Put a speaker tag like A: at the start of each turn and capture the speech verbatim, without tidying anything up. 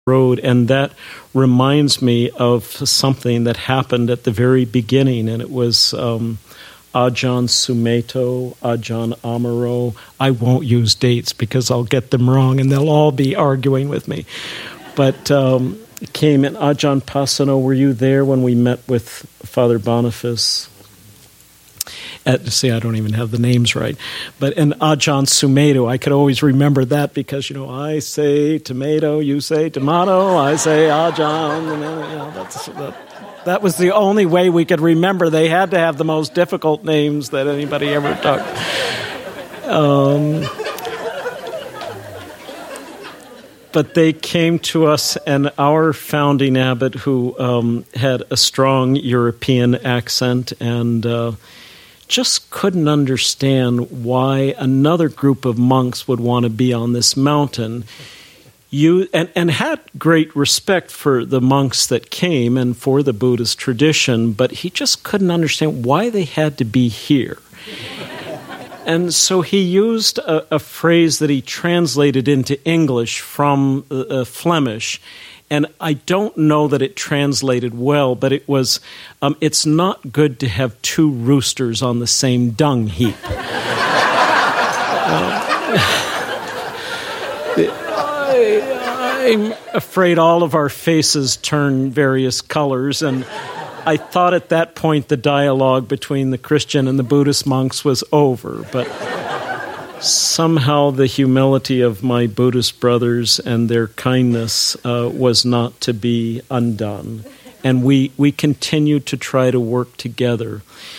A: road, and that reminds me of something that happened at the very beginning, and it was um, Ajahn Sumedho, Ajahn Amaro. I won't use dates because I'll get them wrong, and they'll all be arguing with me. But um, it came in Ajahn Pasano. Were you there when we met with Father Boniface? At, see, I don't even have the names right. But in Ajahn Sumedho, I could always remember that because, you know, I say tomato, you say tomato, I say Ajahn. You know, that's, that, that was the only way we could remember. They had to have the most difficult names that anybody ever took. Um, but they came to us, and our founding abbot, who um, had a strong European accent and uh, just couldn't understand why another group of monks would want to be on this mountain. You and, and had great respect for the monks that came and for the Buddhist tradition, but he just couldn't understand why they had to be here. And so he used a, a phrase that he translated into English from uh, uh, Flemish. And I don't know that it translated well, but it was, um, it's not good to have two roosters on the same dung heap. uh, I, I'm afraid all of our faces turn various colors, and I thought at that point the dialogue between the Christian and the Buddhist monks was over, but somehow the humility of my Buddhist brothers and their kindness uh, was not to be undone. And we, we continued to try to work together.